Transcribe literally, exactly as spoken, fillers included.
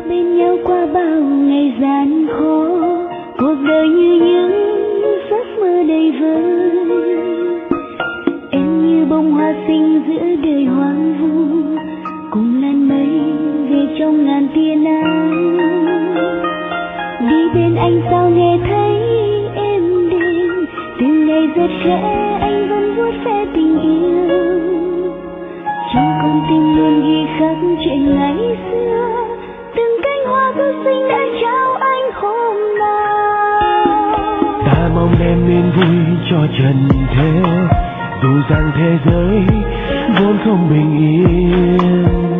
bên nhau qua bao ngày gian khó, cuộc đời như những giấc mơ đầy vơi. Em như bông hoa xinh giữa đời hoang vu, cùng làn mây về trong ngàn tia nắng. Đi bên anh sao nghe thấy êm đềm, từ ngày rất khẽ anh vẫn vuốt ve tình yêu. Trong con tim luôn ghi khắc chuyện ngày xưa, từng cánh hoa vô sinh đã trao anh hôm nào. Ta mong em nên vui cho trần thế, dù rằng thế giới vốn không bình yên.